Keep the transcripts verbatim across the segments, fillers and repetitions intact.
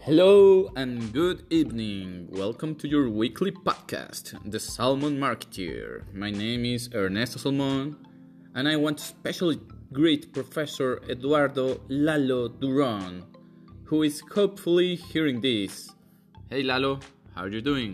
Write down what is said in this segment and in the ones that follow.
Hello and good evening. Welcome to your weekly podcast, The Salmon Marketeer. My name is Ernesto Salmon, and I want to especially greet Professor Eduardo Lalo Duran, who is hopefully hearing this. Hey Lalo, how are you doing?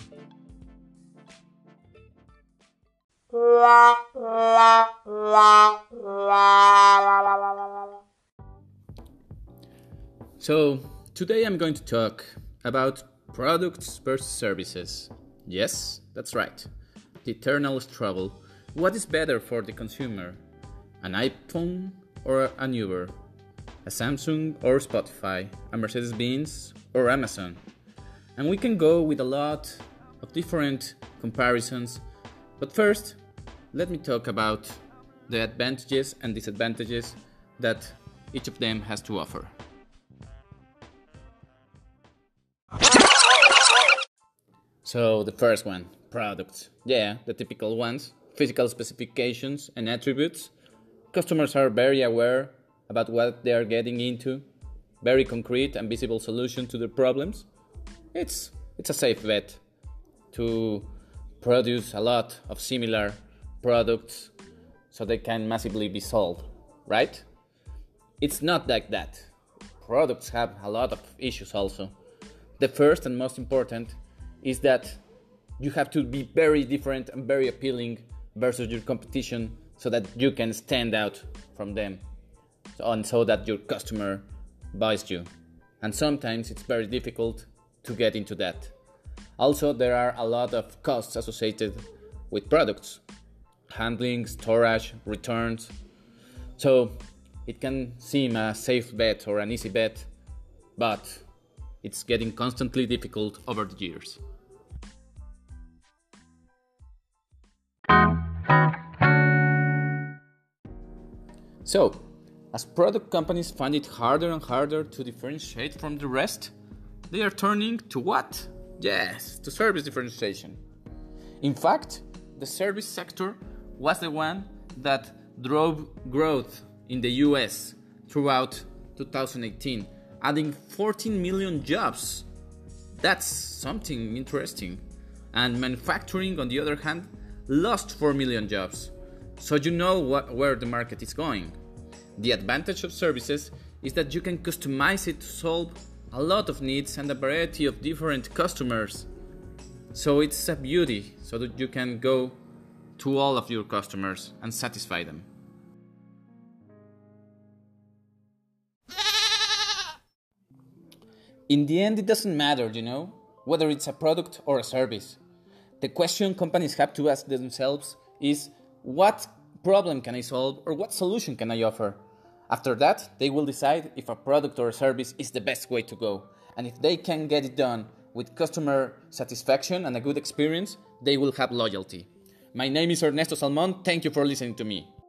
So, today I'm going to talk about products versus services. Yes, that's right. The eternal struggle. What is better for the consumer? An iPhone or an Uber? A Samsung or Spotify? A Mercedes-Benz or Amazon? And we can go with a lot of different comparisons. But first, let me talk about the advantages and disadvantages that each of them has to offer. So the first one, products. Yeah, the typical ones, physical specifications and attributes. Customers are very aware about what they are getting into, very concrete and visible solution to their problems. It's it's a safe bet to produce a lot of similar products so they can massively be sold, right? It's not like that. Products have a lot of issues also. The first and most important is that you have to be very different and very appealing versus your competition so that you can stand out from them, so, and so that your customer buys you. And sometimes it's very difficult to get into that. Also, there are a lot of costs associated with products: handling, storage, returns. So it can seem a safe bet or an easy bet, but it's getting constantly difficult over the years. So, as product companies find it harder and harder to differentiate from the rest, they are turning to what? Yes, to service differentiation. In fact, the service sector was the one that drove growth in the U S throughout two thousand eighteen, adding fourteen million jobs. That's something interesting. And manufacturing, on the other hand, lost four million jobs. So you know what, where the market is going. The advantage of services is that you can customize it to solve a lot of needs and a variety of different customers. So it's a beauty, so that you can go to all of your customers and satisfy them. In the end, it doesn't matter, you know, whether it's a product or a service. The question companies have to ask themselves is, what problem can I solve or what solution can I offer? After that, they will decide if a product or a service is the best way to go. And if they can get it done with customer satisfaction and a good experience, they will have loyalty. My name is Ernesto Salmon. Thank you for listening to me.